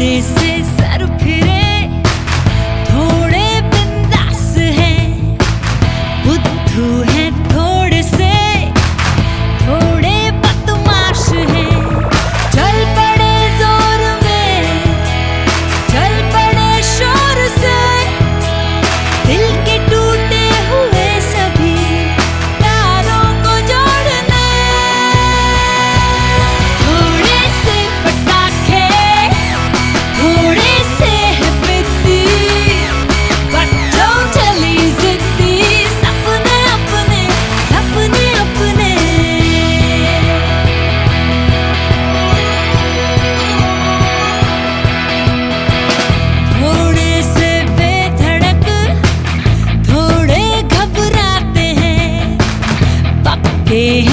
थोड़े से सर फिरे, थोड़े बिंदास हैं, बुद्धू हैं थोड़े से, थोड़े बदमाश हैं। चल पड़े जोर में, चल पड़े शोर से, दिल के टूटे हुए सभी तारों को जोड़ने। थोड़े से पटाखे, थोड़े से है बित्ती, but totally जिद्दी, सपने अपने, सपने अपने। थोड़े से बेधड़क, थोड़े घबराते हैं, पक्के